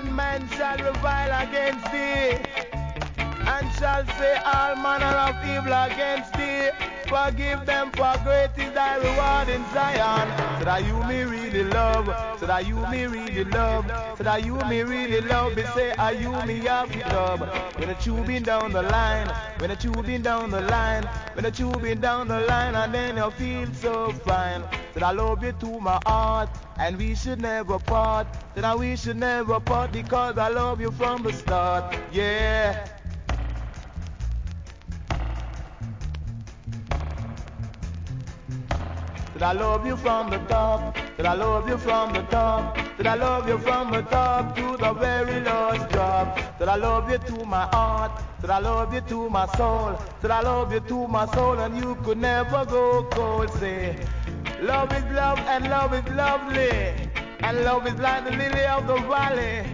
and man shall revile against thee, and shall say all manner of evil against thee. Forgive them, for great is thy reward in Zion. So that you me really love, so that you me really love, so that you me really love. Me say, are you me have to love? When the tubing down the line, when the tubing down the line, when the tubing down the line, and then you feel so fine. That I love you to my heart, and we should never part. That we should never part, because I love you from the start. Yeah. That I love you from the top, that I love you from the top, that I love you from the top to the very last drop. That I love you to my heart, that I love you to my soul, that I love you to my soul, and you could never go cold. Say, love is love and love is lovely, and love is like the lily of the valley.